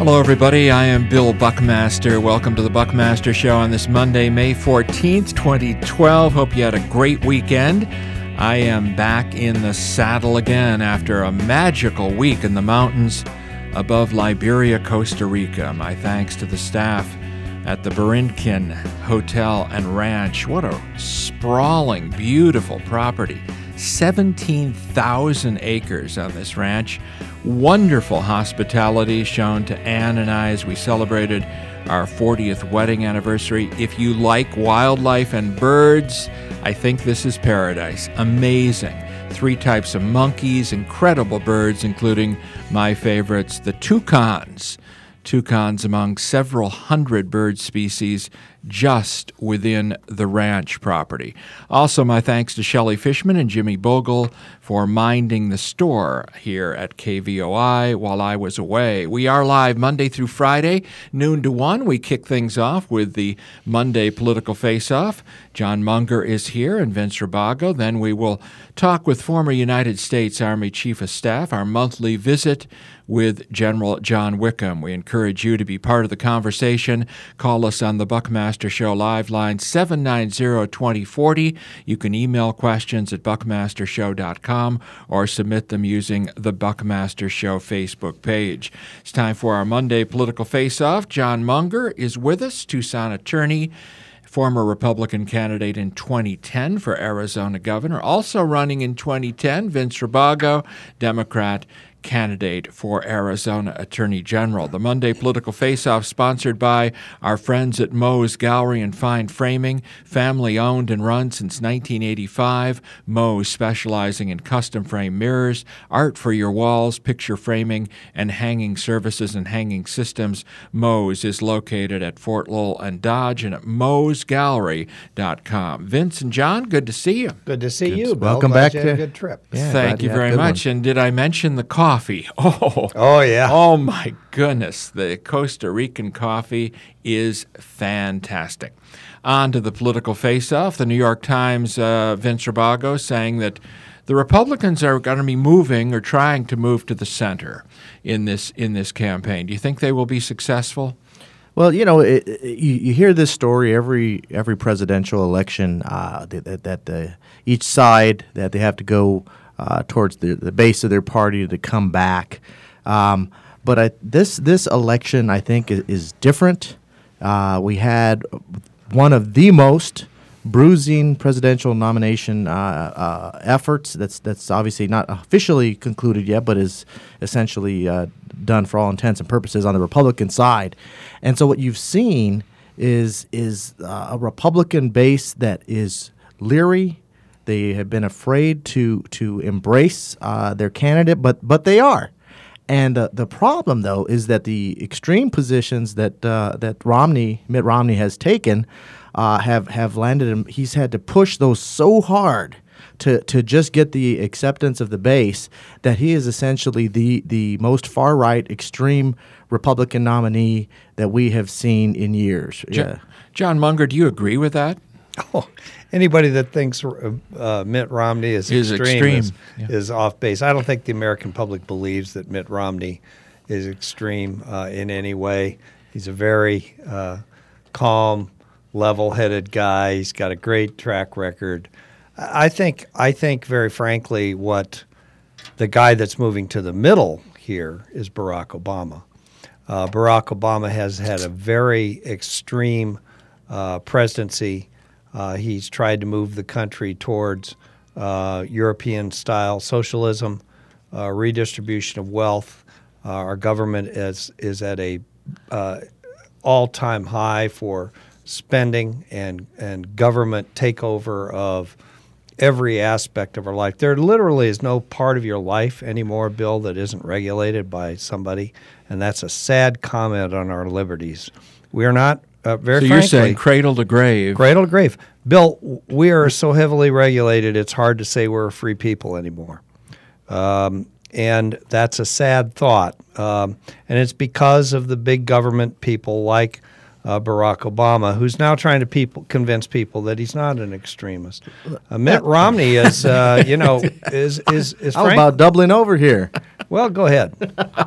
Hello, everybody. I am Bill Buckmaster. Welcome to the Buckmaster Show on this Monday, May 14th, 2012. Hope you had a great weekend. I am back in the saddle again after a magical week in the mountains above Liberia, Costa Rica. My thanks to the staff at the Borinquen Hotel and Ranch. What a sprawling, beautiful property. 17,000 acres on this ranch. Wonderful hospitality shown to Ann and I as we celebrated our 40th wedding anniversary. If you like wildlife and birds, I think this is paradise. Amazing. 3 types of monkeys, incredible birds, including my favorites, the toucans. Toucans among several hundred bird species just within the ranch property. Also, my thanks to Shelley Fishman and Jimmy Bogle for minding the store here at KVOI while I was away. We are live Monday through Friday, noon to 1. We kick things off with the Monday Political Face-Off. John Munger is here and Vince Rabago. Then we will talk with former United States Army Chief of Staff, our monthly visit with General John Wickham. We encourage you to be part of the conversation. Call us on the Buckmaster Show live line 790-2040. You can email questions at buckmastershow.com or submit them using the Buckmaster Show Facebook page. It's time for our Monday Political Face-Off. John Munger is with us, Tucson attorney, former Republican candidate in 2010 for Arizona governor. Also running in 2010, Vince Rabago, Democrat candidate for Arizona Attorney General. The Monday Political Face-Off sponsored by our friends at Moe's Gallery and Fine Framing, family-owned and run since 1985. Moe's specializing in custom frame mirrors, art for your walls, picture framing, and hanging services and hanging systems. Moe's is located at Fort Lowell and Dodge and at moesgallery.com. Vince and John, good to see you. Good to see you, Bill. Welcome Glad back. You had a good trip. Yeah, Thank you very much. And did I mention the coffee? Oh, yeah. Oh, my goodness. The Costa Rican coffee is fantastic. On to the political face-off. The New York Times, Vince Rabago, saying that the Republicans are going to be moving or trying to move to the center in this campaign. Do you think they will be successful? Well, you know, you hear this story every presidential election that each side that they have to go towards the base of their party to come back. But this election, I think, is different. We had one of the most bruising presidential nomination efforts. That's obviously not officially concluded yet, but is essentially done for all intents and purposes on the Republican side. And so what you've seen is a Republican base that is leery. They have been afraid to embrace their candidate, but they are. And the problem, though, is that the extreme positions that Mitt Romney has taken have landed him. He's had to push those so hard to just get the acceptance of the base that he is essentially the most far-right extreme Republican nominee that we have seen in years. John Munger, do you agree with that? Oh, anybody that thinks Mitt Romney is extreme. Is off base. I don't think the American public believes that Mitt Romney is extreme in any way. He's a very calm, level-headed guy. He's got a great track record. I think very frankly what the guy that's moving to the middle here is Barack Obama. Barack Obama has had a very extreme presidency. He's tried to move the country towards European-style socialism, redistribution of wealth. Our government is at a all-time high for spending and government takeover of every aspect of our life. There literally is no part of your life anymore, Bill, that isn't regulated by somebody, and that's a sad comment on our liberties. We are not very frankly. So you're saying cradle to grave. Cradle to grave. Bill, we are so heavily regulated, it's hard to say we're a free people anymore. And that's a sad thought. And it's because of the big government people like Barack Obama, who's now trying to convince people that he's not an extremist. Mitt Romney is, is How about doubling over here? Well, go ahead.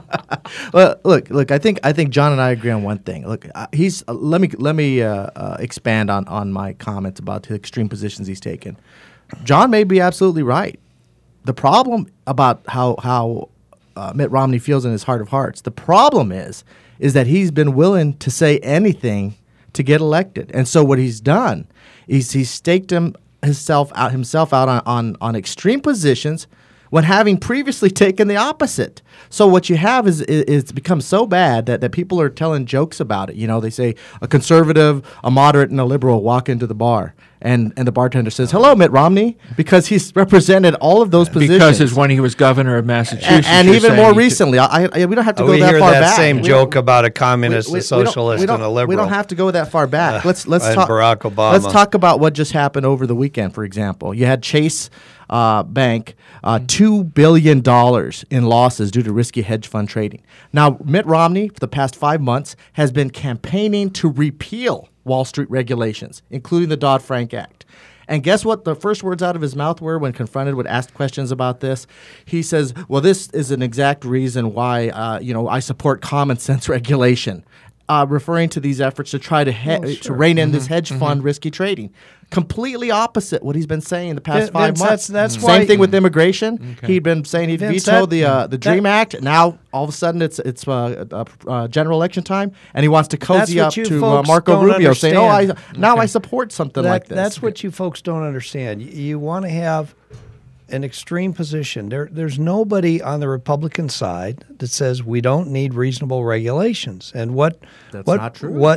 Well, look. I think John and I agree on one thing. Look, let me expand on my comments about the extreme positions he's taken. John may be absolutely right. The problem about how Mitt Romney feels in his heart of hearts, the problem is that he's been willing to say anything to get elected. And so what he's done is he's staked himself out on extreme positions when having previously taken the opposite. So what you have is it's become so bad that people are telling jokes about it. You know, they say a conservative, a moderate, and a liberal walk into the bar. And the bartender says, "Hello, Mitt Romney," because he's represented all of those positions. Because it's when he was governor of Massachusetts. And even more recently, we don't have to go that far back. We hear that same joke about a communist, a socialist, and a liberal. We don't have to go that far back. Let's talk. Barack Obama. Let's talk about what just happened over the weekend. For example, you had Chase Bank, $2 billion in losses due to risky hedge fund trading. Now, Mitt Romney, for the past 5 months, has been campaigning to repeal Wall Street regulations, including the Dodd-Frank Act. And guess what the first words out of his mouth were when confronted with asked questions about this? He says, well, this is an exact reason why I support common sense regulation, referring to these efforts to try to rein in this hedge fund risky trading. Completely opposite what he's been saying the past 5 months. That's why. Same thing with immigration. Okay. He'd been saying he'd veto the DREAM Act. Now all of a sudden it's general election time, and he wants to cozy up to Marco Rubio, saying, I support something like this. That's what you folks don't understand. You want to have an extreme position. There's nobody on the Republican side that says we don't need reasonable regulations. And that's not true.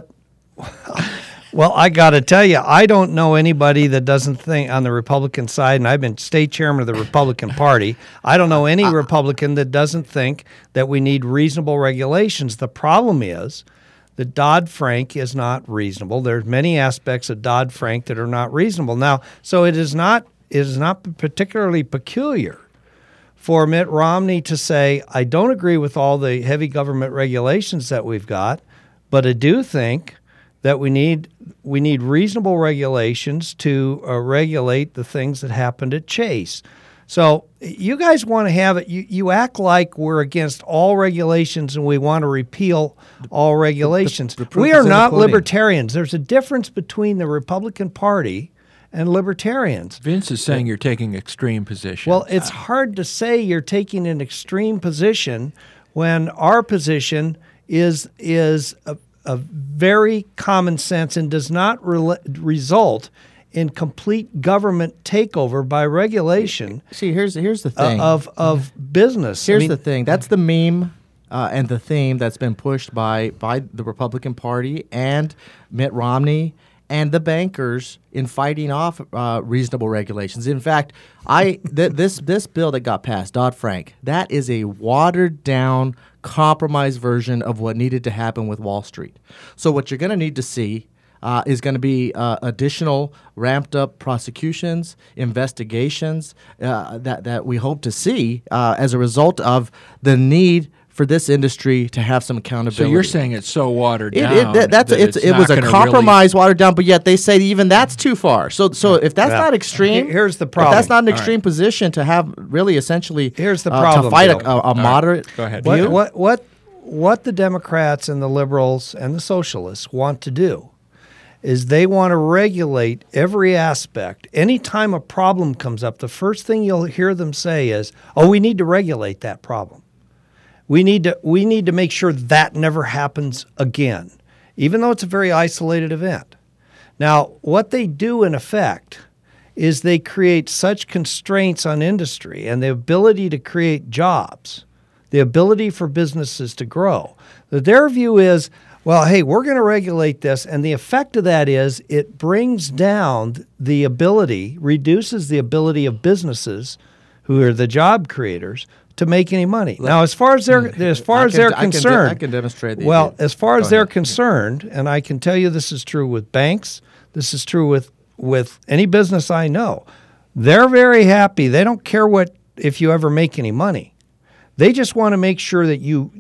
Well, I got to tell you, I don't know anybody that doesn't think on the Republican side, and I've been state chairman of the Republican Party. I don't know any Republican that doesn't think that we need reasonable regulations. The problem is that Dodd-Frank is not reasonable. There's many aspects of Dodd-Frank that are not reasonable. Now, so it is not particularly peculiar for Mitt Romney to say, I don't agree with all the heavy government regulations that we've got, but I do think that we need reasonable regulations to regulate the things that happened at Chase. So you guys want to have it. You act like we're against all regulations and we want to repeal all regulations. We are not libertarians. There's a difference between the Republican Party and libertarians. Vince is saying you're taking extreme positions. Well, it's hard to say you're taking an extreme position when our position is a very common sense and does not result in complete government takeover by regulation. See, here's the thing of business. Here's the thing. That's the meme and the theme that's been pushed by the Republican Party and Mitt Romney and the bankers in fighting off reasonable regulations. In fact, this bill that got passed, Dodd-Frank, that is a watered down, compromised version of what needed to happen with Wall Street. So what you're going to need to see is going to be additional ramped up prosecutions, investigations that we hope to see as a result of the need for this industry to have some accountability. So you're saying it's so watered down. It was a compromise, watered down, but yet they say even that's too far. So if that's not extreme, here's the problem. If that's not an extreme position to have really essentially here's the problem, to fight a moderate view. What the Democrats and the liberals and the socialists want to do is they want to regulate every aspect. Anytime a problem comes up, the first thing you'll hear them say is, we need to regulate that problem. We need to make sure that never happens again, even though it's a very isolated event. Now, what they do in effect is they create such constraints on industry and the ability to create jobs, the ability for businesses to grow, that their view is, well, hey, we're going to regulate this, and the effect of that is it brings down the ability, reduces the ability of businesses, who are the job creators, to make any money. Now, as far as they're concerned, I can demonstrate. As far as they're concerned, and I can tell you this is true with banks, this is true with any business I know. They're very happy. They don't care if you ever make any money. They just want to make sure that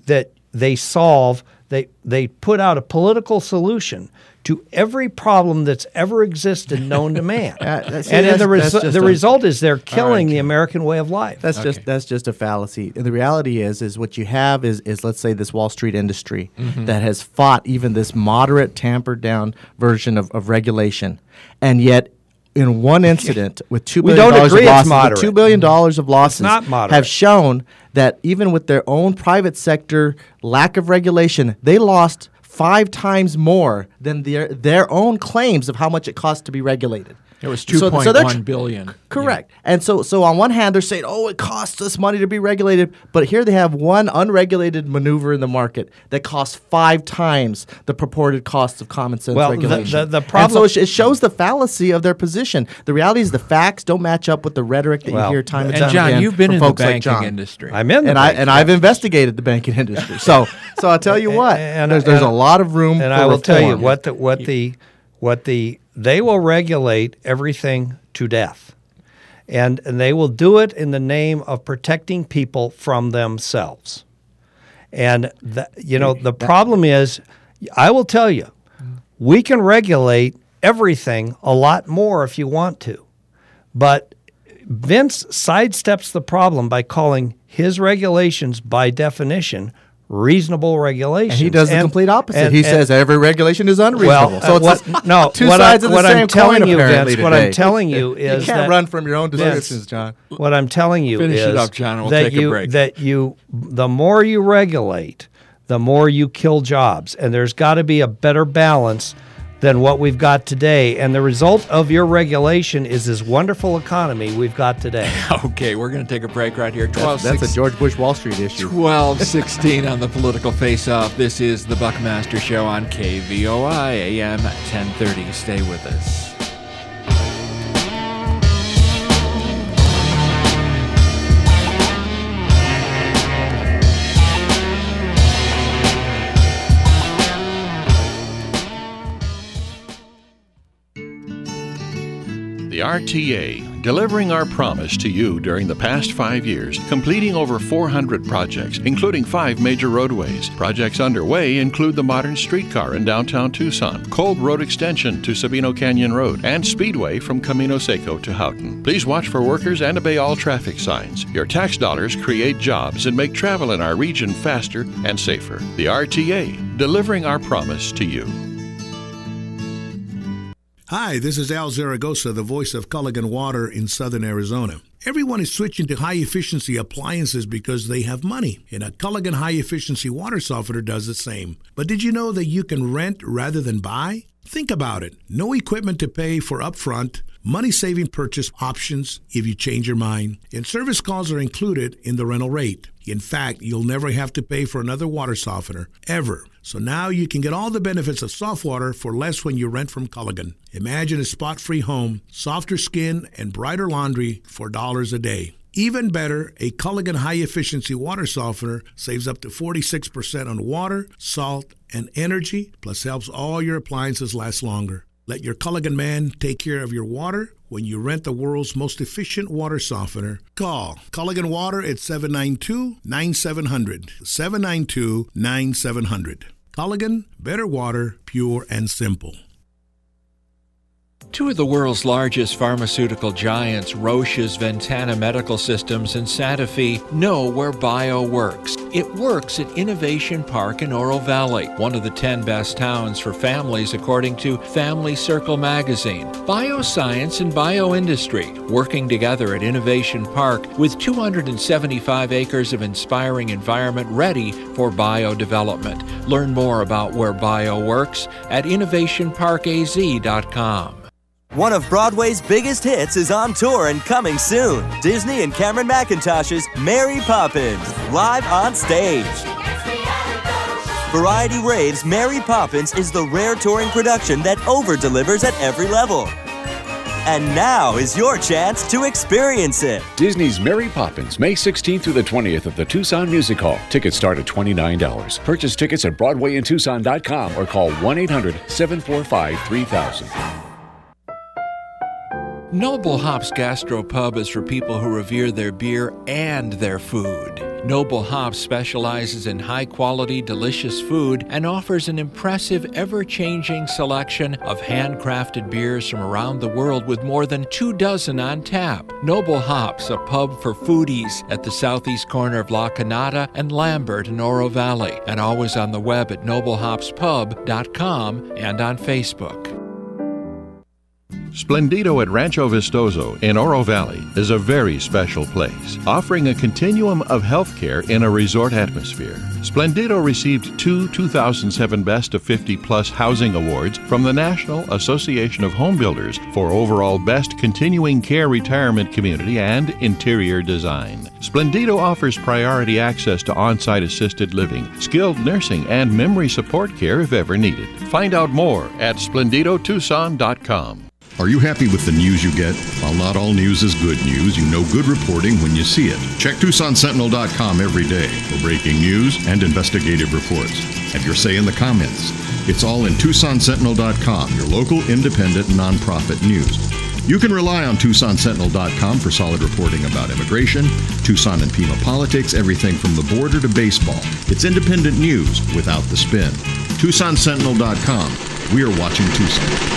they put out a political solution to every problem that's ever existed known to man. The result is they're killing the American way of life. That's just a fallacy. And the reality is what you have is let's say this Wall Street industry that has fought even this moderate, tampered down version of regulation, and yet in one incident with $2 billion of losses, have shown that even with their own private sector lack of regulation, they lost 5 times more than their own claims of how much it costs to be regulated. It was $2.1 billion. Correct. Yeah. And so on one hand, they're saying, it costs us money to be regulated. But here they have one unregulated maneuver in the market that costs 5 times the purported costs of common sense regulation. The problem, and so it shows the fallacy of their position. The reality is the facts don't match up with the rhetoric that you hear time and time again. And John, you've been in the banking like industry. I'm in the and I've investigated the banking industry. So I'll tell you what, there's a lot of room for reform. And I will tell you they will regulate everything to death. And they will do it in the name of protecting people from themselves. And the problem is, I will tell you, we can regulate everything a lot more if you want to. But Vince sidesteps the problem by calling his regulations by definition reasonable regulations. And he does the complete opposite. He says every regulation is unreasonable. Two sides of the same coin, apparently, What I'm telling you is you can't run from your own descriptions, John. What I'm telling you Finish is it up, John, and we'll take a break. The more you regulate, the more you kill jobs. And there's got to be a better balance than what we've got today. And the result of your regulation is this wonderful economy we've got today. Okay, we're going to take a break right here. That's a George Bush Wall Street issue. 12:16 on the Political Face-Off. This is the Buckmaster Show on KVOI AM 1030. Stay with us. The RTA, delivering our promise to you during the past 5 years, completing over 400 projects, including 5 major roadways. Projects underway include the modern streetcar in downtown Tucson, Cold Road Extension to Sabino Canyon Road, and Speedway from Camino Seco to Houghton. Please watch for workers and obey all traffic signs. Your tax dollars create jobs and make travel in our region faster and safer. The RTA, delivering our promise to you. Hi, this is Al Zaragoza, the voice of Culligan Water in southern Arizona. Everyone is switching to high-efficiency appliances because they have money, and a Culligan high-efficiency water softener does the same. But did you know that you can rent rather than buy? Think about it. No equipment to pay for upfront, money-saving purchase options if you change your mind, and service calls are included in the rental rate. In fact, you'll never have to pay for another water softener, ever. So now you can get all the benefits of soft water for less when you rent from Culligan. Imagine a spot-free home, softer skin, and brighter laundry for $1 a day. Even better, a Culligan high-efficiency water softener saves up to 46% on water, salt, and energy, plus helps all your appliances last longer. Let your Culligan man take care of your water when you rent the world's most efficient water softener. Call Culligan Water at 792-9700. 792-9700. Culligan, better water, pure and simple. Two of the world's largest pharmaceutical giants, Roche's Ventana Medical Systems and Santa Fe, know where bio works. It works at Innovation Park in Oro Valley, one of the 10 best towns for families according to Family Circle magazine. Bioscience and bioindustry working together at Innovation Park with 275 acres of inspiring environment ready for biodevelopment. Learn more about where bio works at innovationparkaz.com. One of Broadway's biggest hits is on tour and coming soon. Disney and Cameron Mackintosh's Mary Poppins, live on stage. Variety raves Mary Poppins is the rare touring production that over-delivers at every level. And now is your chance to experience it. Disney's Mary Poppins, May 16th through the 20th at the Tucson Music Hall. Tickets start at $29. Purchase tickets at BroadwayInTucson.com or call 1-800-745-3000. Noble Hops Gastropub is for people who revere their beer and their food. Noble Hops specializes in high-quality, delicious food and offers an impressive, ever-changing selection of handcrafted beers from around the world with more than 24 on tap. Noble Hops, a pub for foodies at the southeast corner of La Canada and Lambert in Oro Valley, and always on the web at noblehopspub.com and on Facebook. Splendido at Rancho Vistoso in Oro Valley is a very special place, offering a continuum of healthcare in a resort atmosphere. Splendido received 2 2007 Best of 50 Plus Housing Awards from the National Association of Home Builders for overall Best Continuing Care Retirement Community and Interior Design. Splendido offers priority access to on-site assisted living, skilled nursing, and memory support care if ever needed. Find out more at splendidotucson.com. Are you happy with the news you get? While not all news is good news, you know good reporting when you see it. Check TucsonSentinel.com every day for breaking news and investigative reports. Have your say in the comments. It's all in TucsonSentinel.com, your local independent nonprofit news. You can rely on TucsonSentinel.com for solid reporting about immigration, Tucson and Pima politics, everything from the border to baseball. It's independent news without the spin. TucsonSentinel.com. We are watching Tucson.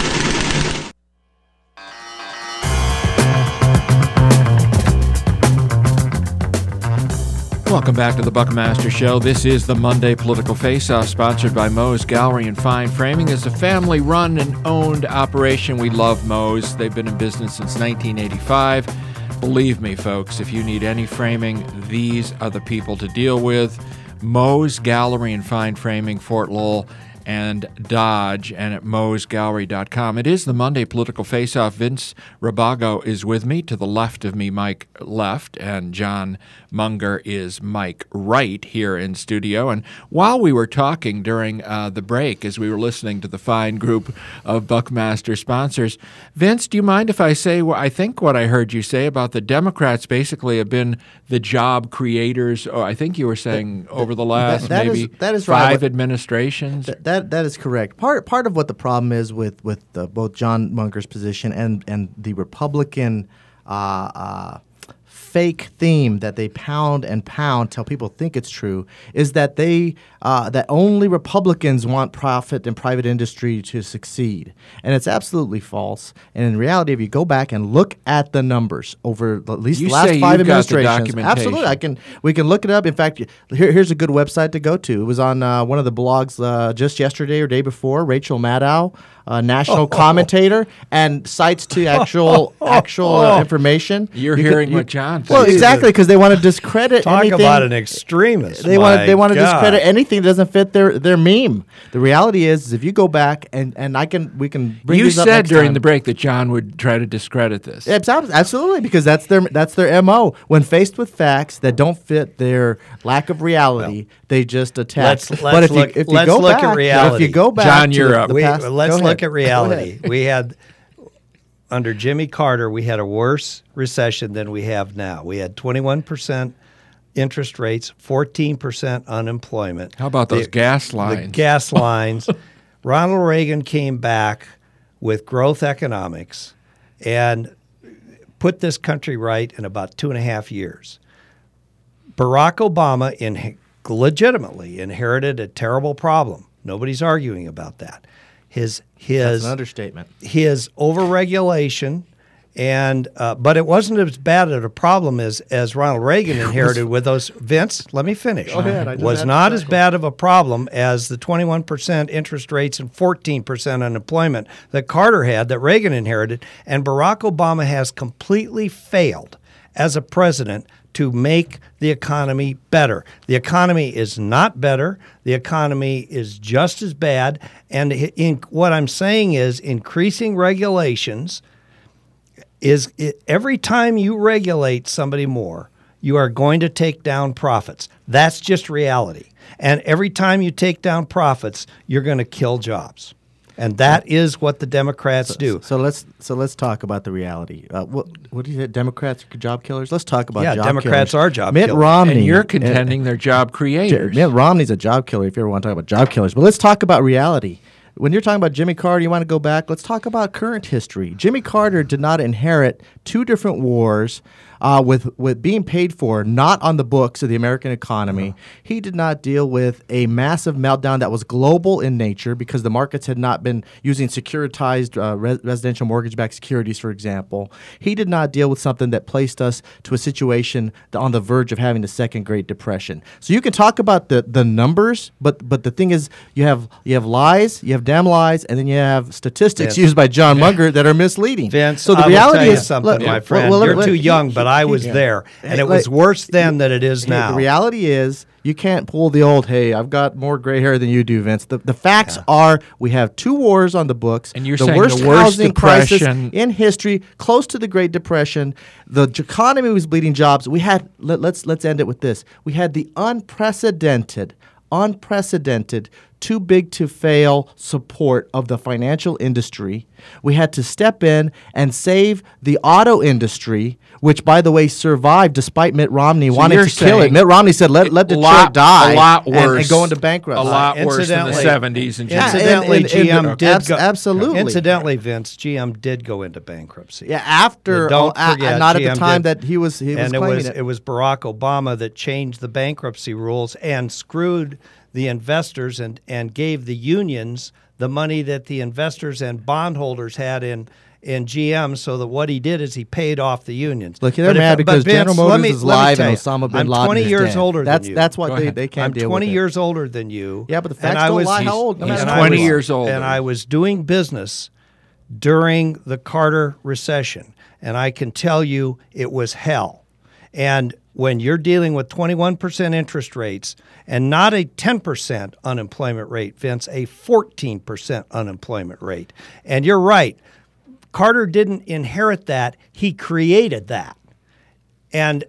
Welcome back to the Buckmaster Show. This is the Monday Political Face-Off, sponsored by Moe's Gallery and Fine Framing. It's a family-run and owned operation. We love Moe's. They've been in business since 1985. Believe me, folks, if you need any framing, these are the people to deal with. Moe's Gallery and Fine Framing, Fort Lowell and Dodge, and at moesgallery.com. It is the Monday Political Face-Off. Vince Rabago is with me. To the left of me, Mike left, and John Munger is Mike right here in studio. And while we were talking during the break, as we were listening to the fine group of Buckmaster sponsors, Vince, do you mind if I say I think what I heard you say about the Democrats basically have been the job creators, or I think you were saying over the last that maybe is 5 administrations? That is correct. Part of what the problem is with both John Munger's position and the Republican fake theme that they pound till people think it's true is that that only Republicans want profit and private industry to succeed, and it's absolutely false. And in reality, if you go back and look at the numbers over at least the last 5 administrations, absolutely, we can look it up. In fact, here's a good website to go to. It was on one of the blogs just yesterday or day before. Rachel Maddow, national commentator, and cites to actual information. You're hearing what John said. Well, exactly, because they want to discredit anything. Talk about an extremist. They want to discredit anything that doesn't fit their meme. The reality is if you go back and we can bring you these up said next during time. the break that John would try to discredit this. Absolutely, because that's their MO. When faced with facts that don't fit their lack of reality, they just attack. Let's look at reality. If you go back, John, you're up. Let's look at reality. We had under Jimmy Carter, we had a worse recession than we have now. We had 21% interest rates, 14% unemployment. How about those gas lines? The gas lines. Ronald Reagan came back with growth economics and put this country right in about 2.5 years. Barack Obama legitimately inherited a terrible problem. Nobody's arguing about that. That's an understatement. His overregulation, and but it wasn't as bad of a problem as Ronald Reagan inherited with those. Vince, let me finish. Go ahead. Was not as bad of a problem as the 21% interest rates and 14% unemployment that Carter had, that Reagan inherited, and Barack Obama has completely failed as a president to make the economy better. The economy is not better. The economy is just as bad. And what I'm saying is increasing regulations every time you regulate somebody more, you are going to take down profits. That's just reality. And every time you take down profits, you're going to kill jobs. And that is what the Democrats do. So let's talk about the reality. What do you say? Democrats are job killers? Let's talk about job killers. Democrats are job killers. Mitt Romney. And you're contending they're job creators. Mitt Romney's a job killer if you ever want to talk about job killers. But let's talk about reality. When you're talking about Jimmy Carter, you want to go back. Let's talk about current history. Jimmy Carter did not inherit 2 different wars, with being paid for, not on the books of the American economy. He did not deal with a massive meltdown that was global in nature because the markets had not been using securitized residential mortgage-backed securities, for example. He did not deal with something that placed us to a situation on the verge of having the second Great Depression. So you can talk about the numbers, but the thing is, you have lies, you have damn lies, and then you have statistics used by John Munger that are misleading. Vince, so the I reality will tell you is something, my friend. You're too young, but I was there, and it was worse then than it is now. The reality is, you can't pull the old, hey, I've got more gray hair than you do, Vince. The facts are we have 2 wars on the books. And you're the saying worst the worst housing crisis depression in history, close to the Great Depression. The economy was bleeding jobs. We had, let's end it with this. We had the unprecedented, too big to fail support of the financial industry. We had to step in and save the auto industry, which, by the way, survived despite Mitt Romney wanting to kill it. Mitt Romney said, let Detroit die a lot worse, and go into bankruptcy. A lot worse than the 70s. And incidentally, GM did go. Absolutely. Incidentally, Vince, GM did go into bankruptcy. Yeah, after, don't forget, not GM at the time did, that he was and claiming it was Barack Obama that changed the bankruptcy rules and screwed the investors and gave the unions the money that the investors and bondholders had in GM, so that what he did is he paid off the unions. Look, they're mad because General Motors is live and Osama bin Laden I'm 20 is years dead. older than you. That's what they can't deal with. I'm 20 years older than you. Yeah, but the facts don't lie. How old? He's 20 years old. And I was doing business during the Carter recession, and I can tell you it was hell. And when you're dealing with 21% interest rates and not a 10% unemployment rate, Vince, a 14% unemployment rate. And you're right, Carter didn't inherit that, he created that. And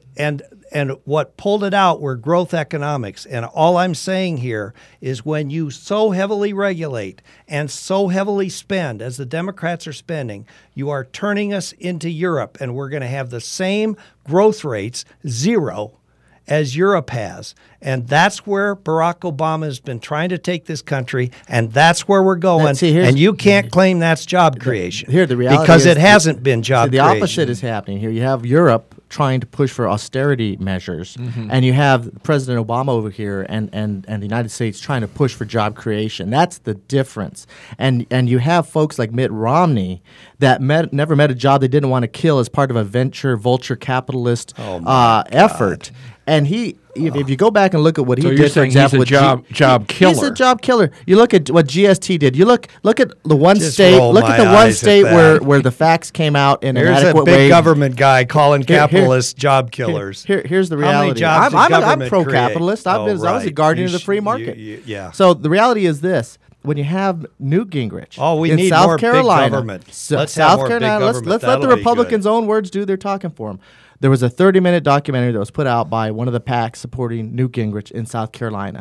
what pulled it out were growth economics. And all I'm saying here is when you so heavily regulate and so heavily spend, as the Democrats are spending, you are turning us into Europe, and we're going to have the same growth rates, 0, as Europe has. And that's where Barack Obama has been trying to take this country, and that's where we're going. And you can't claim that's job creation. Here, the reality because is it hasn't been job creation. The opposite is happening here. You have Europe trying to push for austerity measures, and you have President Obama over here and the United States trying to push for job creation. That's the difference. And you have folks like Mitt Romney that never met a job they didn't want to kill as part of a vulture capitalist effort. And if you go back and look at what he did, for example, he's a job killer. He's a job killer. You look at what GST did. You look at the one Just state. roll Look my at the one eyes state at where the facts came out in an Here's adequate a big way. government guy calling capitalists job killers. Here's the How many reality. jobs did I'm government pro-capitalist. create? I was a guardian of the free market. Yeah. So the reality is this. When you have Newt Gingrich we in need South more Carolina, big government. Let's South have more Carolina, big let's government. let the That'll be Republicans' good. own words do their talking for them. There was a 30-minute documentary that was put out by one of the PACs supporting Newt Gingrich in South Carolina.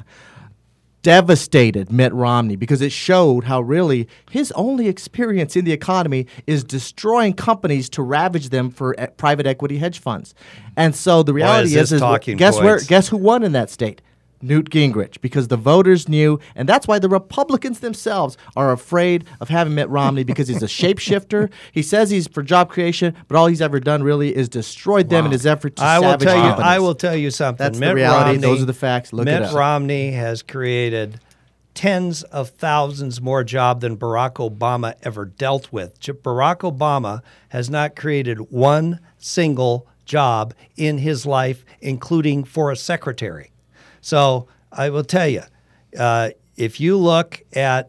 Devastated Mitt Romney because it showed how really his only experience in the economy is destroying companies to ravage them for private equity hedge funds. And so the reality is guess who won in that state? Newt Gingrich, because the voters knew, and that's why the Republicans themselves are afraid of having Mitt Romney because he's a shapeshifter. He says he's for job creation, but all he's ever done really is destroyed them in his effort to savage companies. I will tell you something. That's Mitt the reality. Romney, those are the facts. Look it up. Mitt Romney has created tens of thousands more jobs than Barack Obama ever dealt with. Barack Obama has not created one single job in his life, including for a secretary. So I will tell you, if you look at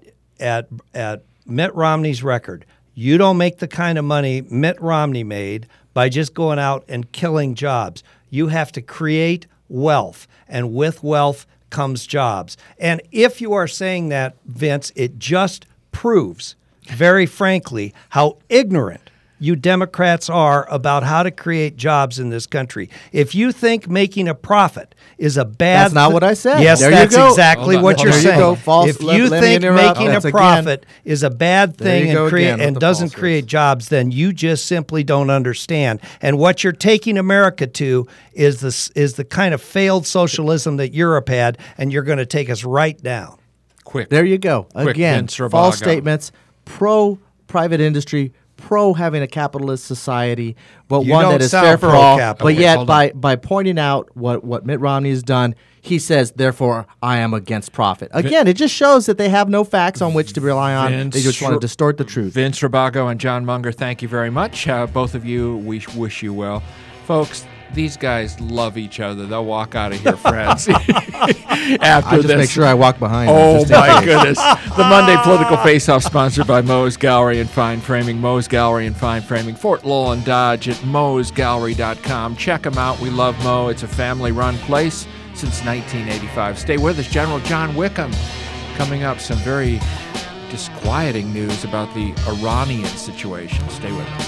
Mitt Romney's record, you don't make the kind of money Mitt Romney made by just going out and killing jobs. You have to create wealth, and with wealth comes jobs. And if you are saying that, Vince, it just proves, very frankly, how ignorant you Democrats are about how to create jobs in this country. If you think making a profit is a bad... That's not what I said. Yes, there that's you go. exactly what you're saying. If you think making a That's profit is a bad thing and doesn't create jobs, then you just simply don't understand. And what you're taking America to is the kind of failed socialism that Europe had, and you're going to take us right down. Quick. There you go. Again, false statements, pro-private industry, pro having a capitalist society, but one that is fair for all. But yet, by pointing out what Mitt Romney has done, he says, therefore, I am against profit. Again, it just shows that they have no facts on which to rely on. They just want to distort the truth. Vince Rabago and John Munger, thank you very much. Both of you, we wish you well. Folks, these guys love each other. They'll walk out of here friends. After this, make sure I walk behind them. Oh, my goodness. The Monday Political Face-Off, sponsored by Moe's Gallery and Fine Framing. Moe's Gallery and Fine Framing, Fort Lowell and Dodge at moesgallery.com. Check them out. We love Moe. It's a family-run place since 1985. Stay with us. General John Wickham coming up. Some very disquieting news about the Iranian situation. Stay with us.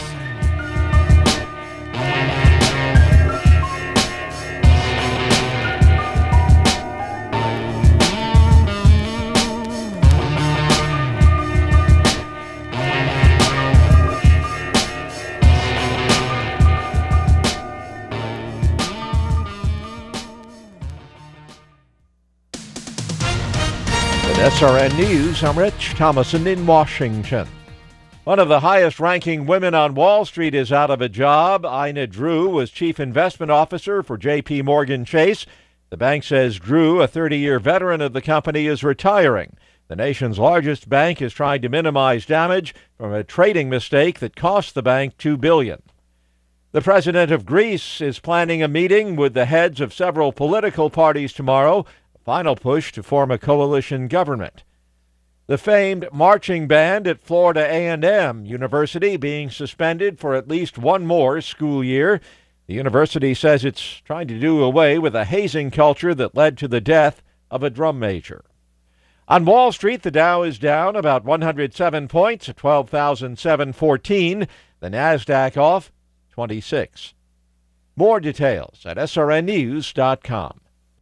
SRN News, I'm Rich Thomason in Washington. One of the highest-ranking women on Wall Street is out of a job. Ina Drew was chief investment officer for J.P. Morgan Chase. The bank says Drew, a 30-year veteran of the company, is retiring. The nation's largest bank is trying to minimize damage from a trading mistake that cost the bank $2 billion. The president of Greece is planning a meeting with the heads of several political parties tomorrow, final push to form a coalition government. The famed marching band at Florida A&M University being suspended for at least one more school year. The university says it's trying to do away with a hazing culture that led to the death of a drum major. On Wall Street, the Dow is down about 107 points at 12,714. The Nasdaq off 26. More details at srnnews.com.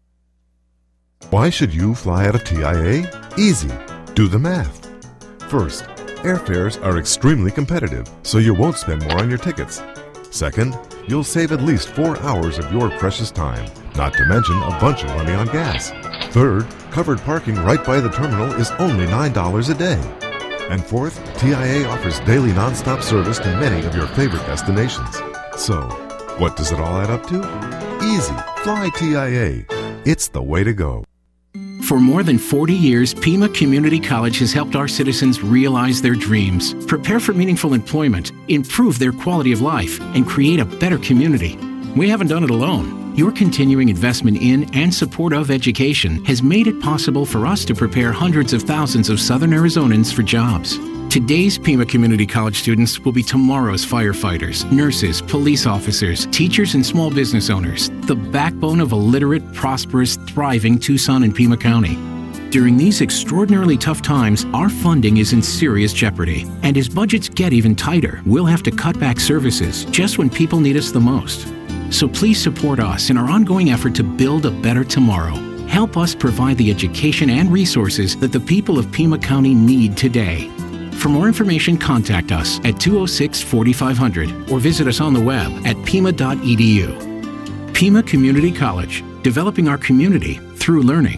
Why should you fly out of TIA? Easy. Do the math. First, airfares are extremely competitive, so you won't spend more on your tickets. Second, you'll save at least 4 hours of your precious time, not to mention a bunch of money on gas. Third, covered parking right by the terminal is only $9 a day. And fourth, TIA offers daily nonstop service to many of your favorite destinations. So, what does it all add up to? Easy. Fly TIA. It's the way to go. For more than 40 years, Pima Community College has helped our citizens realize their dreams, prepare for meaningful employment, improve their quality of life, and create a better community. We haven't done it alone. Your continuing investment in and support of education has made it possible for us to prepare hundreds of thousands of Southern Arizonans for jobs. Today's Pima Community College students will be tomorrow's firefighters, nurses, police officers, teachers, and small business owners, the backbone of a literate, prosperous, thriving Tucson and Pima County. During these extraordinarily tough times, our funding is in serious jeopardy. And as budgets get even tighter, we'll have to cut back services just when people need us the most. So please support us in our ongoing effort to build a better tomorrow. Help us provide the education and resources that the people of Pima County need today. For more information, contact us at 206-4500 or visit us on the web at pima.edu. Pima Community College, developing our community through learning.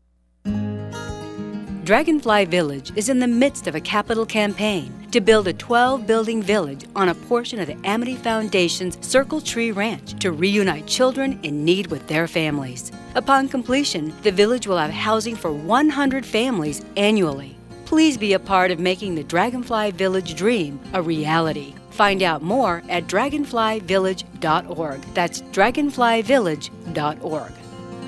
Dragonfly Village is in the midst of a capital campaign to build a 12-building village on a portion of the Amity Foundation's Circle Tree Ranch to reunite children in need with their families. Upon completion, the village will have housing for 100 families annually. Please be a part of making the Dragonfly Village dream a reality. Find out more at dragonflyvillage.org. That's dragonflyvillage.org.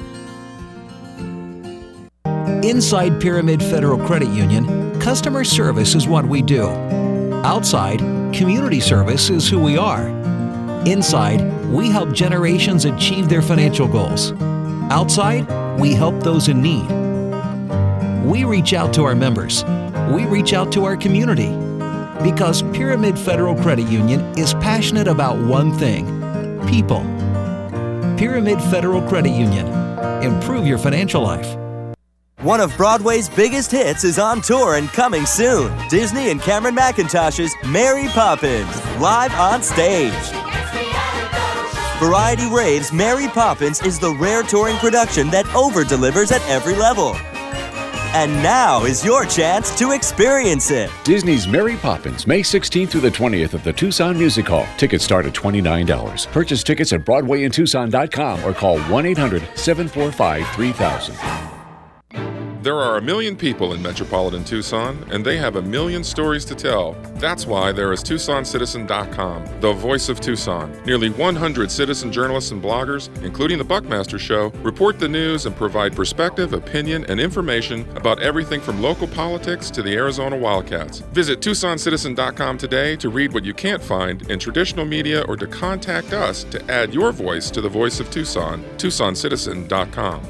Inside Pyramid Federal Credit Union, customer service is what we do. Outside, community service is who we are. Inside, we help generations achieve their financial goals. Outside, we help those in need. We reach out to our members. We reach out to our community. Because Pyramid Federal Credit Union is passionate about one thing: people. Pyramid Federal Credit Union. Improve your financial life. One of Broadway's biggest hits is on tour and coming soon. Disney and Cameron Macintash's Mary Poppins, live on stage. Variety raves Mary Poppins is the rare touring production that over-delivers at every level. And now is your chance to experience it. Disney's Mary Poppins, May 16th through the 20th at the Tucson Music Hall. Tickets start at $29. Purchase tickets at BroadwayInTucson.com or call 1-800-745-3000. There are 1 million people in metropolitan Tucson, and they have 1 million stories to tell. That's why there is TucsonCitizen.com, the voice of Tucson. Nearly 100 citizen journalists and bloggers, including The Buckmaster Show, report the news and provide perspective, opinion, and information about everything from local politics to the Arizona Wildcats. Visit TucsonCitizen.com today to read what you can't find in traditional media or to contact us to add your voice to the voice of Tucson. TucsonCitizen.com.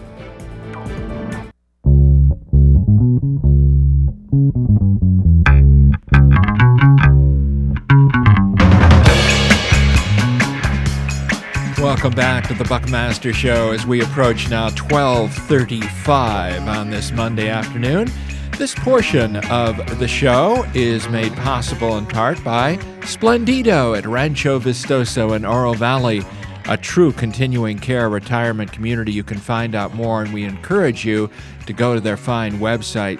Welcome back to the Buckmaster Show as we approach now 12:35 on this Monday afternoon. This portion of the show is made possible in part by Splendido at Rancho Vistoso in Oro Valley, a true continuing care retirement community. You can find out more, and we encourage you to go to their fine website,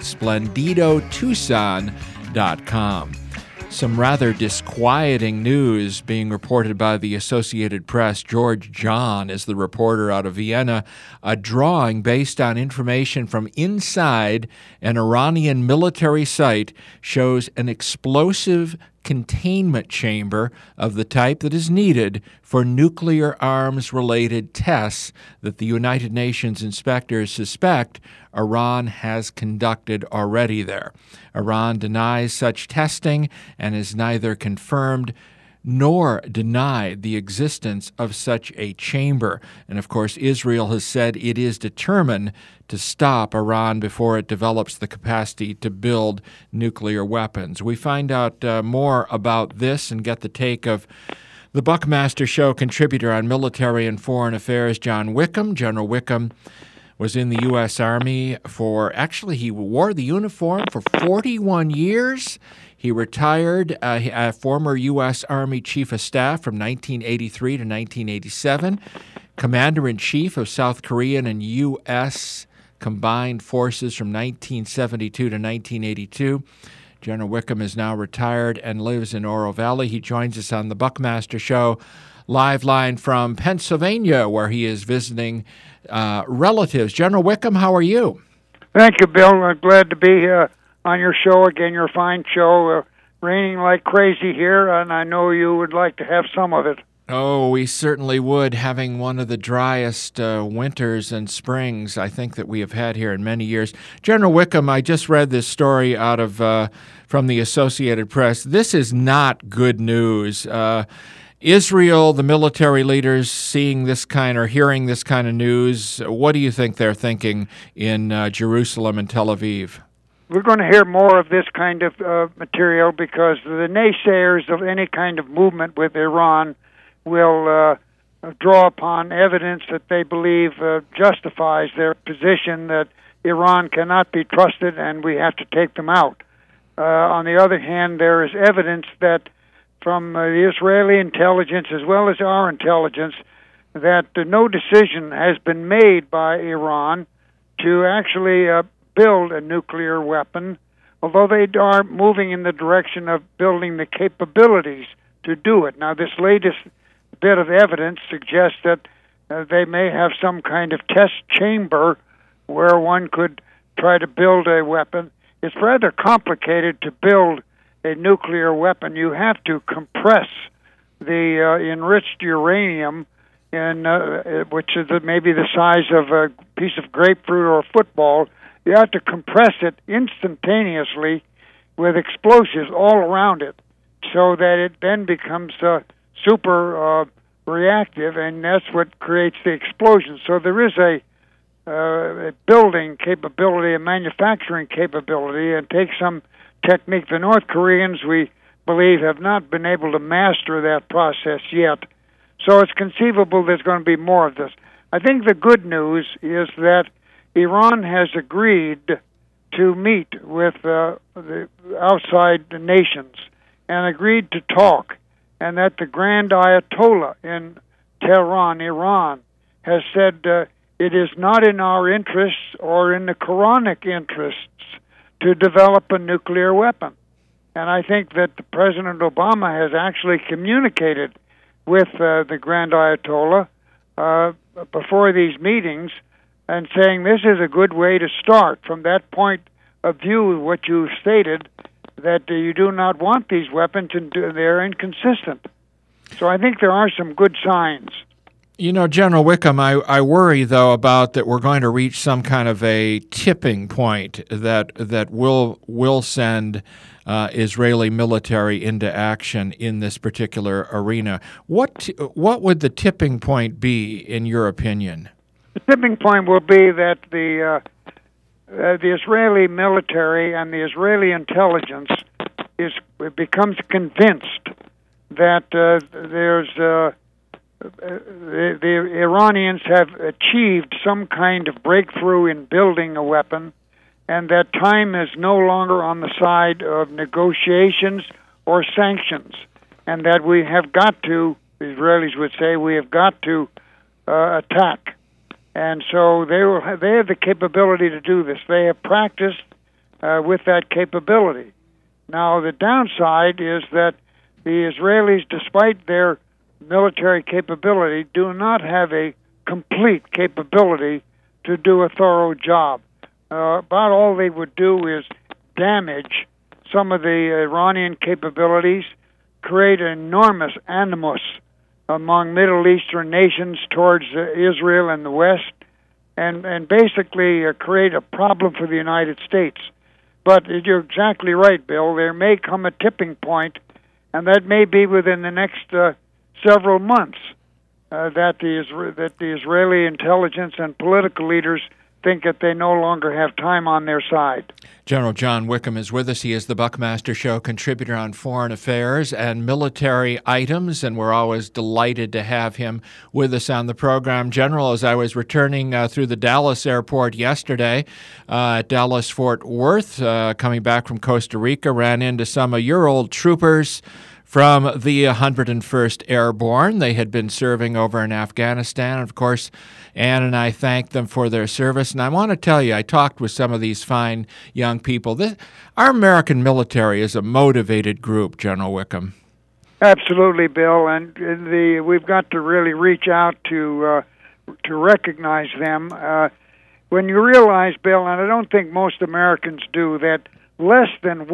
splendidotucson.com. Some rather disquieting news being reported by the Associated Press. George John is the reporter out of Vienna. A drawing based on information from inside an Iranian military site shows an explosive containment chamber of the type that is needed for nuclear arms-related tests that the United Nations inspectors suspect Iran has conducted already there. Iran denies such testing and has neither confirmed nor denied the existence of such a chamber. And of course, Israel has said it is determined to stop Iran before it develops the capacity to build nuclear weapons. We find out more about this and get the take of the Buckmaster Show contributor on military and foreign affairs, John Wickham. General Wickham was in the U.S. Army he wore the uniform for 41 years. He retired, a former U.S. Army Chief of Staff from 1983 to 1987, Commander-in-Chief of South Korean and U.S. Combined Forces from 1972 to 1982. General Wickham is now retired and lives in Oro Valley. He joins us on the Buckmaster Show live line from Pennsylvania, where he is visiting relatives. General Wickham, how are you? Thank you, Bill. I'm glad to be on your show again, your fine show. Raining like crazy here, and I know you would like to have some of it. Oh, we certainly would, having one of the driest winters and springs I think that we have had here in many years. General Wickham, I just read this story out of from the Associated Press. This is not good news. Israel, the military leaders seeing this kind or hearing this kind of news, what do you think they're thinking in Jerusalem and Tel Aviv? We're going to hear more of this kind of material because the naysayers of any kind of movement with Iran will draw upon evidence that they believe justifies their position that Iran cannot be trusted and we have to take them out. On the other hand, there is evidence that from the Israeli intelligence as well as our intelligence that no decision has been made by Iran to actually build a nuclear weapon, although they are moving in the direction of building the capabilities to do it. Now, this latest bit of evidence suggests that they may have some kind of test chamber where one could try to build a weapon. It's rather complicated to build a nuclear weapon. You have to compress the enriched uranium, which is maybe the size of a piece of grapefruit or a football. You have to compress it instantaneously with explosives all around it so that it then becomes super reactive, and that's what creates the explosion. So there is a building capability, a manufacturing capability, and take some technique. The North Koreans, we believe, have not been able to master that process yet. So it's conceivable there's going to be more of this. I think the good news is that Iran has agreed to meet with the outside nations and agreed to talk, and that the Grand Ayatollah in Tehran, Iran, has said it is not in our interests or in the Quranic interests to develop a nuclear weapon. And I think that President Obama has actually communicated with the Grand Ayatollah before these meetings and saying this is a good way to start. From that point of view, what you stated, that you do not want these weapons and they're inconsistent. So I think there are some good signs. You know, General Wickham, I worry, though, about that we're going to reach some kind of a tipping point that will send Israeli military into action in this particular arena. What would the tipping point be, in your opinion? The tipping point will be that the Israeli military and the Israeli intelligence becomes convinced that the Iranians have achieved some kind of breakthrough in building a weapon, and that time is no longer on the side of negotiations or sanctions, and that we have got to, the Israelis would say, we have got to attack. And so they have the capability to do this. They have practiced with that capability. Now, the downside is that the Israelis, despite their military capability, do not have a complete capability to do a thorough job. About all they would do is damage some of the Iranian capabilities, create enormous animus among Middle Eastern nations towards Israel and the West, and basically create a problem for the United States. But you're exactly right, Bill. There may come a tipping point, and that may be within the next several months, that the Israeli intelligence and political leaders think that they no longer have time on their side. General John Wickham is with us. He is the Buckmaster Show contributor on foreign affairs and military items, and we're always delighted to have him with us on the program. General, as I was returning through the Dallas airport yesterday at Dallas-Fort Worth, coming back from Costa Rica, ran into some of your old troopers from the 101st Airborne. They had been serving over in Afghanistan. Of course, Ann and I thanked them for their service. And I want to tell you, I talked with some of these fine young people. Our American military is a motivated group, General Wickham. Absolutely, Bill. And we've got to really reach out to recognize them. When you realize, Bill, and I don't think most Americans do, that less than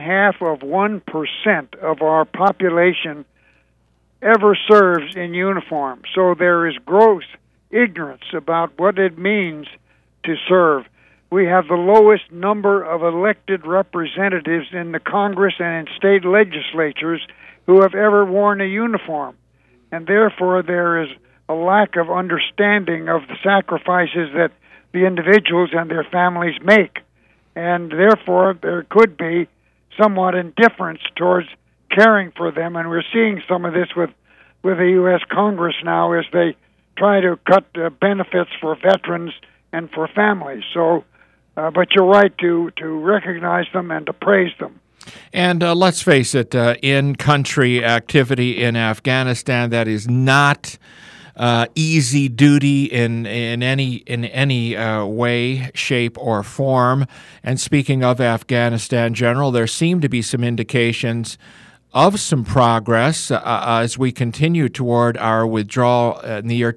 0.5% of our population ever serves in uniform. So there is gross ignorance about what it means to serve. We have the lowest number of elected representatives in the Congress and in state legislatures who have ever worn a uniform. And therefore there is a lack of understanding of the sacrifices that the individuals and their families make. And therefore, there could be somewhat indifference towards caring for them. And we're seeing some of this with the U.S. Congress now as they try to cut benefits for veterans and for families. So, but you're right to recognize them and to praise them. And let's face it, in-country activity in Afghanistan, that is not easy duty in any way, shape, or form. And speaking of Afghanistan, General, there seem to be some indications of some progress as we continue toward our withdrawal in the year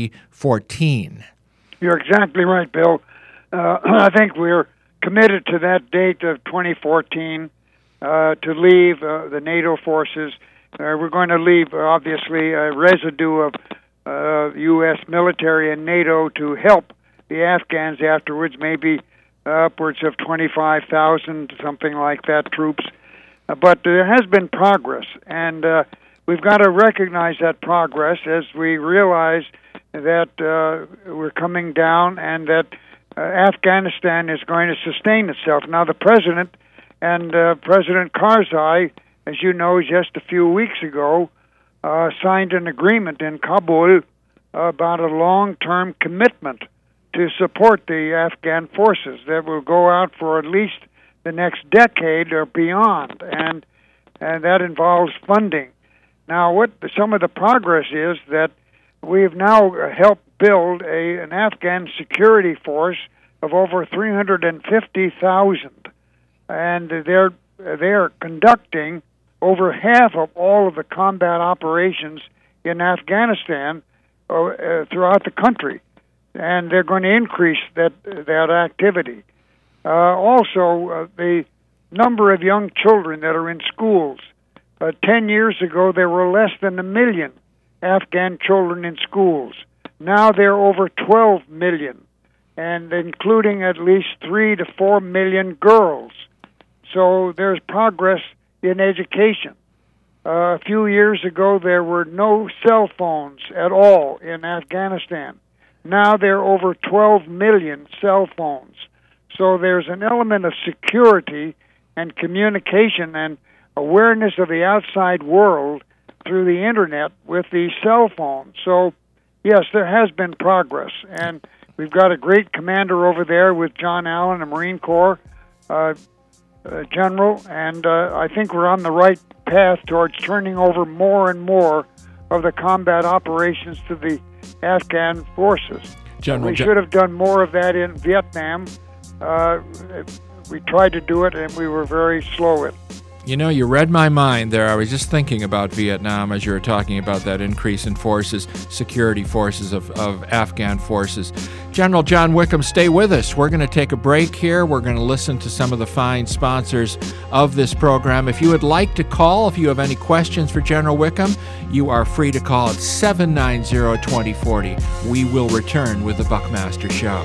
2014. You're exactly right, Bill. I think we're committed to that date of 2014 to leave the NATO forces. We're going to leave, obviously, a residue of U.S. military and NATO to help the Afghans afterwards, maybe upwards of 25,000, something like that, troops. But there has been progress, and we've got to recognize that progress as we realize that we're coming down and that Afghanistan is going to sustain itself. Now, the President and President Karzai, as you know, just a few weeks ago, signed an agreement in Kabul about a long-term commitment to support the Afghan forces that will go out for at least the next decade or beyond, and that involves funding. Now, what some of the progress is that we have now helped build an Afghan security force of over 350,000, and they're conducting over half of all of the combat operations in Afghanistan throughout the country, and they're going to increase that activity. Also, the number of young children that are in schools. 10 years ago, there were less than 1 million Afghan children in schools. Now there are over 12 million, and including at least 3 to 4 million girls. So there's progress in education. A few years ago, there were no cell phones at all in Afghanistan. Now there are over 12 million cell phones. So there's an element of security and communication and awareness of the outside world through the internet with these cell phones. So, yes, there has been progress. And we've got a great commander over there with John Allen, a Marine Corps general, and I think we're on the right path towards turning over more and more of the combat operations to the Afghan forces. We should have done more of that in Vietnam. We tried to do it, and we were very slow at it. You know, you read my mind there. I was just thinking about Vietnam as you were talking about that increase in forces, security forces of Afghan forces. General John Wickham, stay with us. We're going to take a break here. We're going to listen to some of the fine sponsors of this program. If you would like to call, if you have any questions for General Wickham, you are free to call at 790-2040. We will return with the Buckmaster Show.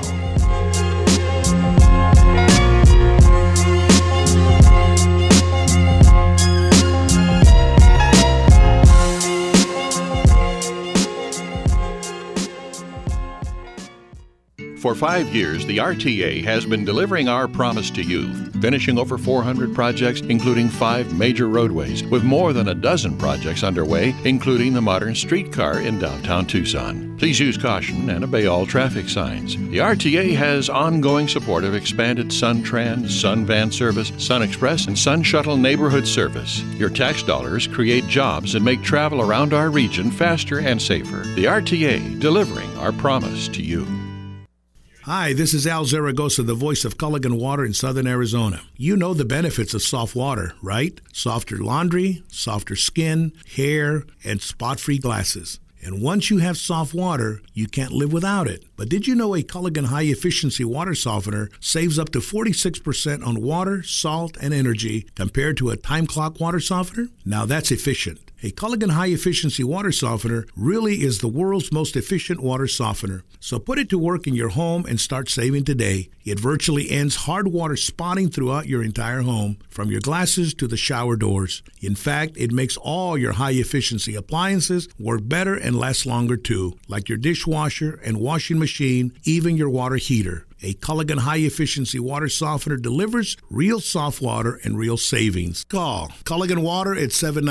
For 5 years, the RTA has been delivering our promise to you, finishing over 400 projects, including 5 major roadways, with more than a dozen projects underway, including the modern streetcar in downtown Tucson. Please use caution and obey all traffic signs. The RTA has ongoing support of expanded SunTran, SunVan service, SunExpress, and SunShuttle neighborhood service. Your tax dollars create jobs and make travel around our region faster and safer. The RTA, delivering our promise to you. Hi, this is Al Zaragoza, the voice of Culligan Water in Southern Arizona. You know the benefits of soft water, right? Softer laundry, softer skin, hair, and spot-free glasses. And once you have soft water, you can't live without it. But did you know a Culligan high-efficiency water softener saves up to 46% on water, salt, and energy compared to a time clock water softener? Now that's efficient. A Culligan high-efficiency water softener really is the world's most efficient water softener. So put it to work in your home and start saving today. It virtually ends hard water spotting throughout your entire home, from your glasses to the shower doors. In fact, it makes all your high-efficiency appliances work better and last longer too, like your dishwasher and washing machine, even your water heater. A Culligan high-efficiency water softener delivers real soft water and real savings. Call Culligan Water at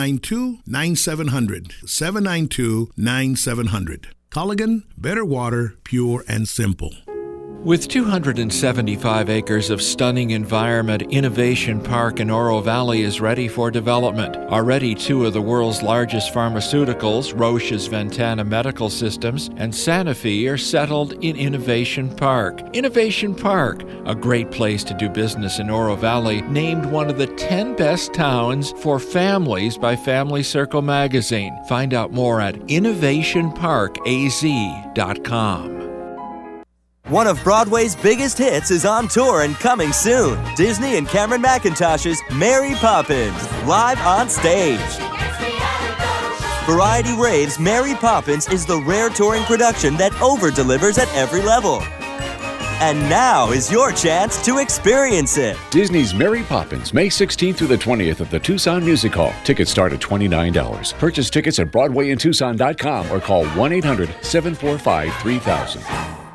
792-9700. 792-9700. Culligan, better water, pure and simple. With 275 acres of stunning environment, Innovation Park in Oro Valley is ready for development. Already 2 of the world's largest pharmaceuticals, Roche's Ventana Medical Systems and Sanofi, are settled in Innovation Park. Innovation Park, a great place to do business in Oro Valley, named one of the 10 best towns for families by Family Circle magazine. Find out more at innovationparkaz.com. One of Broadway's biggest hits is on tour and coming soon. Disney and Cameron Macintash's Mary Poppins, live on stage. Variety raves Mary Poppins is the rare touring production that over-delivers at every level. And now is your chance to experience it. Disney's Mary Poppins, May 16th through the 20th at the Tucson Music Hall. Tickets start at $29. Purchase tickets at BroadwayInTucson.com or call 1-800-745-3000.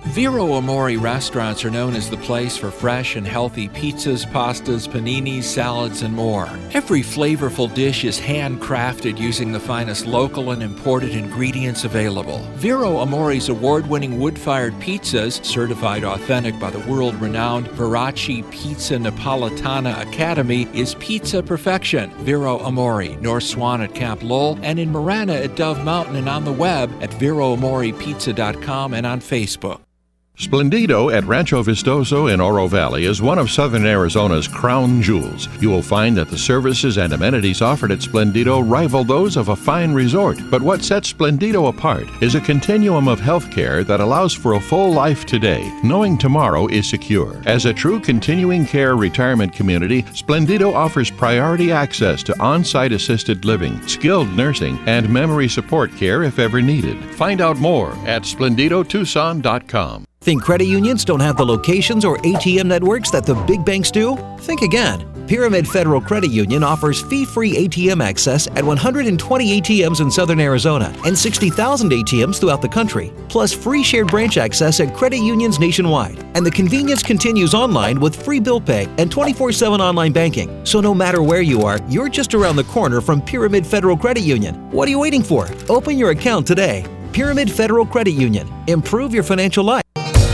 Vero Amore restaurants are known as the place for fresh and healthy pizzas, pastas, paninis, salads, and more. Every flavorful dish is handcrafted using the finest local and imported ingredients available. Vero Amore's award-winning wood-fired pizzas, certified authentic by the world-renowned Veracci Pizza Napolitana Academy, is pizza perfection. Vero Amore, North Swan at Camp Lowell, and in Marana at Dove Mountain, and on the web at VeroAmorePizza.com and on Facebook. Splendido at Rancho Vistoso in Oro Valley is one of southern Arizona's crown jewels. You will find that the services and amenities offered at Splendido rival those of a fine resort. But what sets Splendido apart is a continuum of health care that allows for a full life today, knowing tomorrow is secure. As a true continuing care retirement community, Splendido offers priority access to on-site assisted living, skilled nursing, and memory support care if ever needed. Find out more at SplendidoTucson.com. Think credit unions don't have the locations or ATM networks that the big banks do? Think again. Pyramid Federal Credit Union offers fee-free ATM access at 120 ATMs in southern Arizona and 60,000 ATMs throughout the country, plus free shared branch access at credit unions nationwide. And the convenience continues online with free bill pay and 24/7 online banking. So no matter where you are, you're just around the corner from Pyramid Federal Credit Union. What are you waiting for? Open your account today. Pyramid Federal Credit Union. Improve your financial life.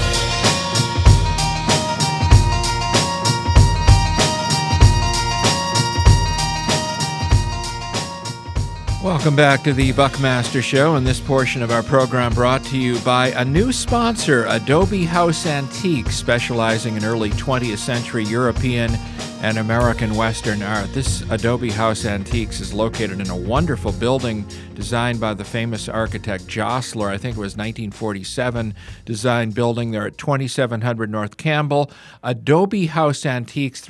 Welcome back to the Buckmaster Show, and this portion of our program brought to you by a new sponsor, Adobe House Antiques, specializing in early 20th century European and American Western art. This Adobe House Antiques is located in a wonderful building designed by the famous architect Jostler. I think it was 1947 designed building. There at 2700 North Campbell. Adobe House Antiques,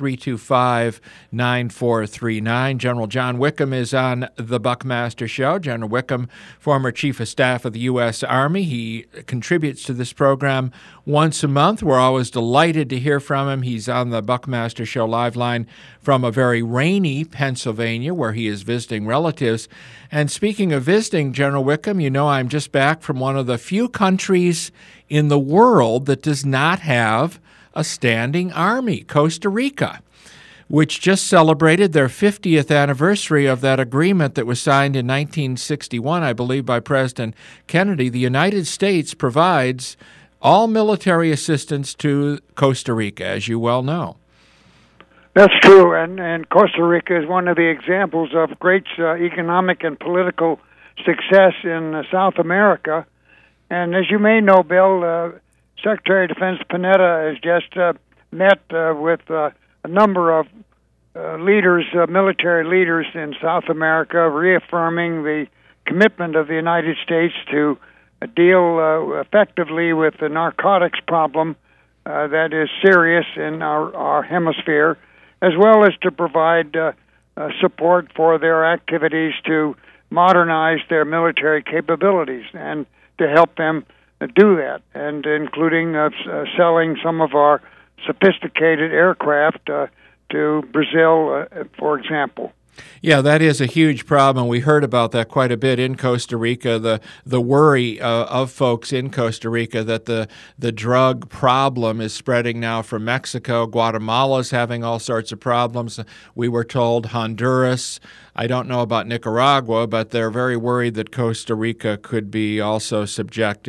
325-9439. General John Wickham is on the Buckmaster Show. General Wickham, former Chief of Staff of the U.S. Army. He contributes to this program once a month. We're always delighted to hear from him. He's on the Buckmaster Show live line from a very rainy Pennsylvania where he is visiting relatives. And speaking of visiting, General Wickham, you know I'm just back from one of the few countries in the world that does not have a standing army, Costa Rica, which just celebrated their 50th anniversary of that agreement that was signed in 1961, I believe, by President Kennedy. The United States provides all military assistance to Costa Rica, as you well know. That's true, and Costa Rica is one of the examples of great economic and political success in South America. And as you may know, Bill, Secretary of Defense Panetta has just met with a number of leaders, military leaders in South America, reaffirming the commitment of the United States to deal effectively with the narcotics problem that is serious in our hemisphere, as well as to provide support for their activities to modernize their military capabilities and to help them do that, and including selling some of our sophisticated aircraft to Brazil, for example. Yeah, that is a huge problem. We heard about that quite a bit in Costa Rica, the worry of folks in Costa Rica that the drug problem is spreading now from Mexico. Guatemala's having all sorts of problems. We were told Honduras. I don't know about Nicaragua, but they're very worried that Costa Rica could be also subject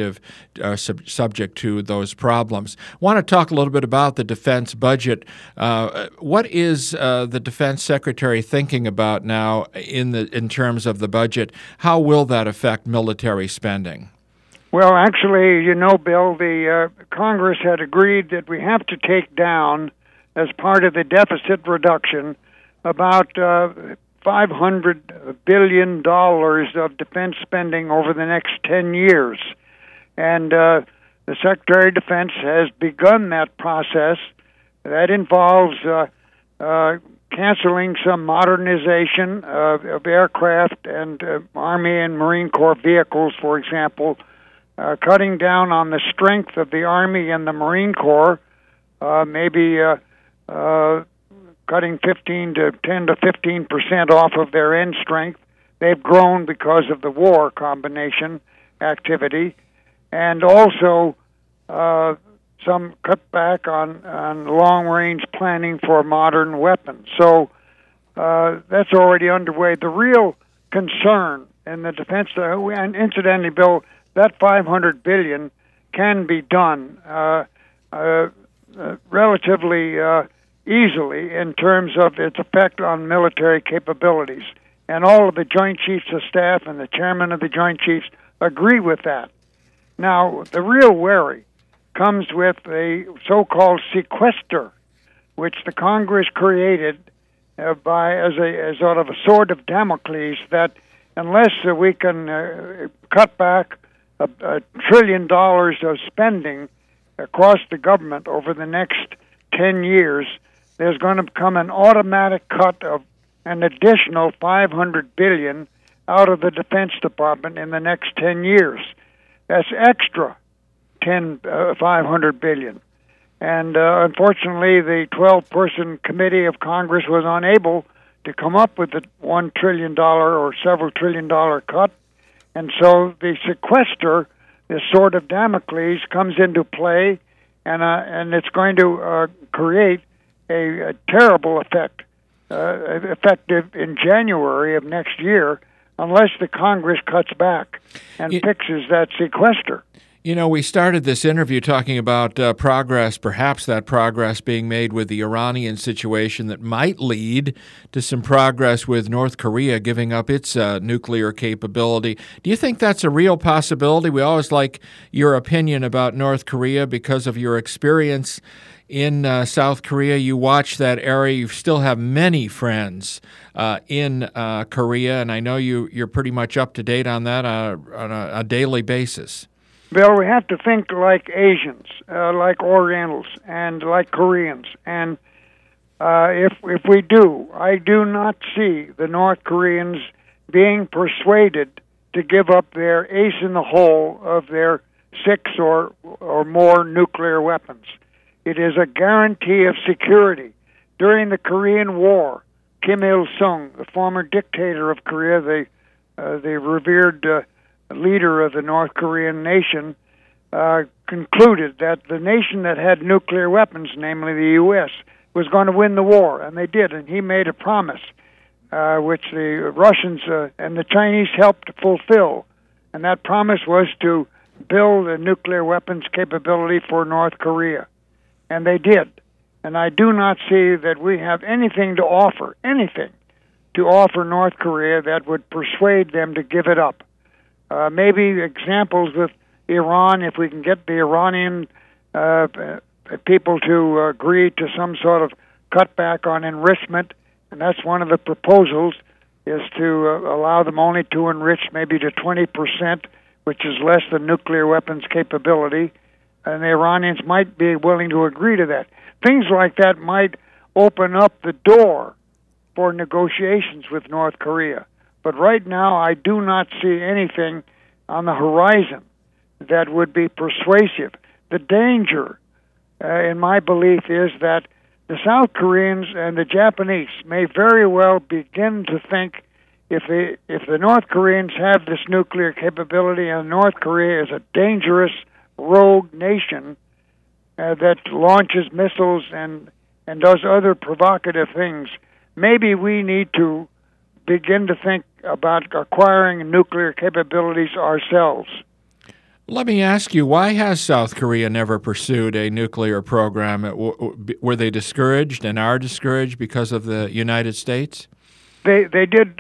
to those problems. I want to talk a little bit about the defense budget. What is the defense secretary thinking about now in terms of the budget? How will that affect military spending? Well, actually, you know, Bill, the Congress had agreed that we have to take down, as part of the deficit reduction, about $500 billion of defense spending over the next 10 years. And the Secretary of Defense has begun that process. That involves canceling some modernization of aircraft and Army and Marine Corps vehicles, for example, cutting down on the strength of the Army and the Marine Corps, maybe cutting 10 to 15% off of their end strength. They've grown because of the war combination activity, and also some cutback on long-range planning for modern weapons. So that's already underway. The real concern in the defense, and incidentally, Bill, that $500 billion can be done relatively easily in terms of its effect on military capabilities. And all of the Joint Chiefs of Staff and the chairman of the Joint Chiefs agree with that. Now, the real worry comes with a so-called sequester, which the Congress created by as sort of a sword of Damocles, that unless we can cut back $1 trillion of spending across the government over the next 10 years, there's going to come an automatic cut of an additional $500 billion out of the Defense Department in the next 10 years. That's extra $500 billion. And unfortunately, the 12-person committee of Congress was unable to come up with the $1 trillion or several $1 trillion cut. And so the sequester, the sword of Damocles, comes into play, and it's going to create a terrible effect, effective in January of next year, unless the Congress cuts back and fixes that sequester. You know, we started this interview talking about progress, perhaps that progress being made with the Iranian situation that might lead to some progress with North Korea giving up its nuclear capability. Do you think that's a real possibility? We always like your opinion about North Korea because of your experience in South Korea. You watch that area. You still have many friends in Korea, and I know you're pretty much up to date on that on a daily basis. Bill, we have to think like Asians, like Orientals, and like Koreans. And if we do, I do not see the North Koreans being persuaded to give up their ace in the hole of their 6 or more nuclear weapons. It is a guarantee of security. During the Korean War, Kim Il-sung, the former dictator of Korea, the revered leader of the North Korean nation, concluded that the nation that had nuclear weapons, namely the U.S., was going to win the war, and they did. And he made a promise, which the Russians and the Chinese helped fulfill, and that promise was to build a nuclear weapons capability for North Korea, and they did. And I do not see that we have anything to offer North Korea that would persuade them to give it up. Maybe examples with Iran, if we can get the Iranian people to agree to some sort of cutback on enrichment, and that's one of the proposals, is to allow them only to enrich maybe to 20%, which is less than nuclear weapons capability, and the Iranians might be willing to agree to that. Things like that might open up the door for negotiations with North Korea. But right now, I do not see anything on the horizon that would be persuasive. The danger, in my belief, is that the South Koreans and the Japanese may very well begin to think if the North Koreans have this nuclear capability, and North Korea is a dangerous rogue nation that launches missiles and does other provocative things, maybe we need to begin to think about acquiring nuclear capabilities ourselves. Let me ask you, why has South Korea never pursued a nuclear program? Were they discouraged and are discouraged because of the United States? They did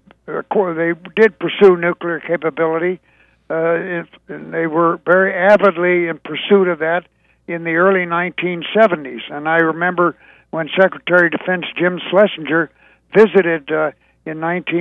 pursue nuclear capability. And they were very avidly in pursuit of that in the early 1970s. And I remember when Secretary of Defense Jim Schlesinger visited in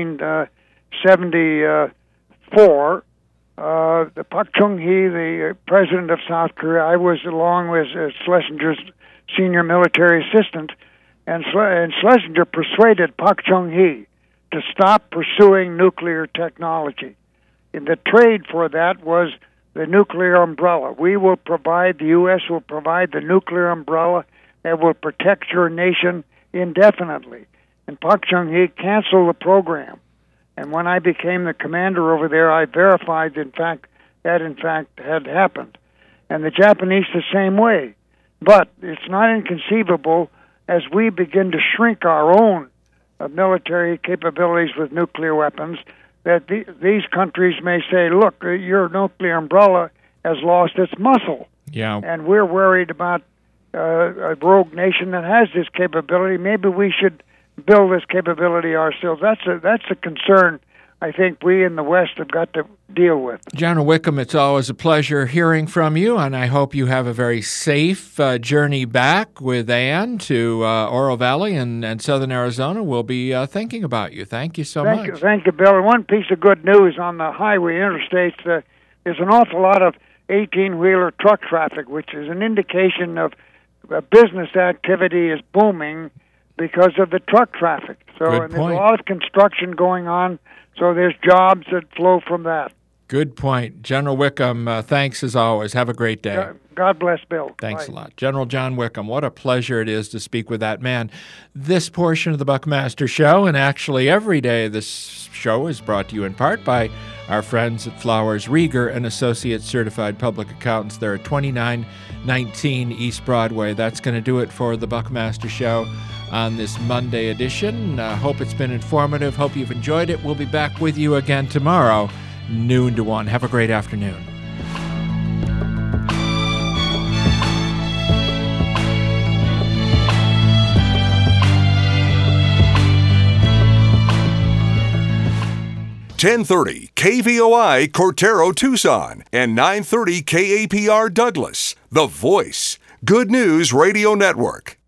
1974 the Park Chung-hee, the president of South Korea. I was along with Schlesinger's senior military assistant, and Schlesinger persuaded Park Chung-hee to stop pursuing nuclear technology. And the trade for that was the nuclear umbrella. The U.S. will provide the nuclear umbrella that will protect your nation indefinitely. And Park Chung-hee canceled the program. And when I became the commander over there, I verified, that in fact had happened. and the Japanese the same way. But it's not inconceivable as we begin to shrink our own military capabilities with nuclear weapons that these countries may say, look, your nuclear umbrella has lost its muscle. Yeah. And we're worried about a rogue nation that has this capability. Maybe we should build this capability ourselves. That's a concern I think we in the West have got to deal with. General Wickham, it's always a pleasure hearing from you, and I hope you have a very safe journey back with Ann to Oro Valley and Southern Arizona. We'll be thinking about you. Thank you so much. Thank you, Bill. And one piece of good news on the highway interstates, there's an awful lot of 18-wheeler truck traffic, which is an indication of business activity is booming because of the truck traffic. So and there's a lot of construction going on, so there's jobs that flow from that. Good point. General Wickham, thanks as always. Have a great day. God bless, Bill. Thanks Bye. a lot. General John Wickham, what a pleasure it is to speak with that man. This portion of the Buckmaster Show, and actually every day this show, is brought to you in part by our friends at Flowers Rieger and Associates Certified Public Accountants. They're at 2919 East Broadway. That's going to do it for the Buckmaster Show on this Monday edition. Hope it's been informative. Hope you've enjoyed it. We'll be back with you again tomorrow, noon to 1. Have a great afternoon. .1030 KVOI Cortero Tucson and 930 KAPR Douglas, The Voice, Good News Radio Network.